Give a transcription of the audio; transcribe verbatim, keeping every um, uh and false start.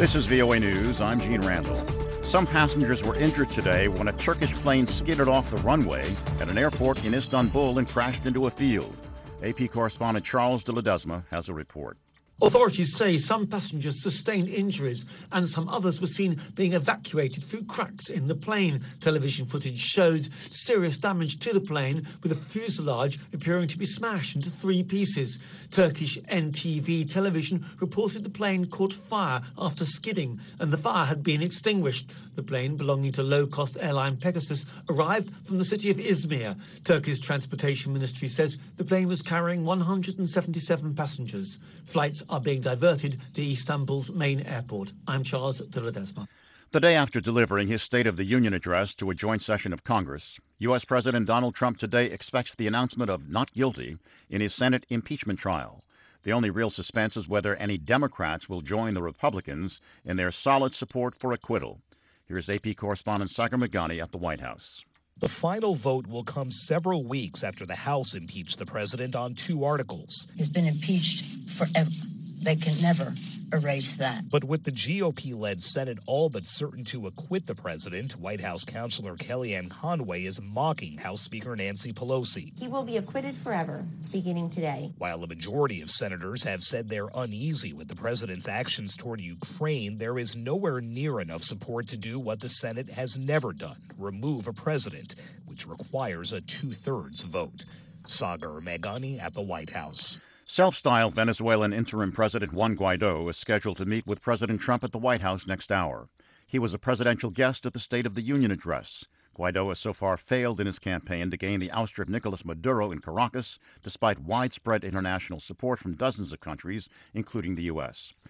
This is V O A News. I'm Gene Randall. Some passengers were injured today when a Turkish plane skidded off the runway at an airport in Istanbul and crashed into a field. A P correspondent Charles de Ledesma has a report. Authorities say some passengers sustained injuries and some others were seen being evacuated through cracks in the plane. Television footage showed serious damage to the plane, with the fuselage appearing to be smashed into three pieces. Turkish N T V television reported the plane caught fire after skidding and the fire had been extinguished. The plane, belonging to low-cost airline Pegasus, arrived from the city of Izmir. Turkey's transportation ministry says the plane was carrying one hundred seventy-seven passengers. Flights are being diverted to Istanbul's main airport. I'm Charles de Ledesma. The day after delivering his State of the Union address to a joint session of Congress, U S. President Donald Trump today expects the announcement of not guilty in his Senate impeachment trial. The only real suspense is whether any Democrats will join the Republicans in their solid support for acquittal. Here's A P correspondent Sagar Meghani at the White House. The final vote will come several weeks after the House impeached the president on two articles. He's been impeached forever. They can never erase that. But with the G O P-led Senate all but certain to acquit the president, White House Counselor Kellyanne Conway is mocking House Speaker Nancy Pelosi. He will be acquitted forever, beginning today. While a majority of senators have said they're uneasy with the president's actions toward Ukraine, there is nowhere near enough support to do what the Senate has never done, remove a president, which requires a two-thirds vote. Sagar Meghani at the White House. Self-styled Venezuelan interim President Juan Guaido is scheduled to meet with President Trump at the White House next hour. He was a presidential guest at the State of the Union address. Guaido has so far failed in his campaign to gain the ouster of Nicolas Maduro in Caracas, despite widespread international support from dozens of countries, including the U S.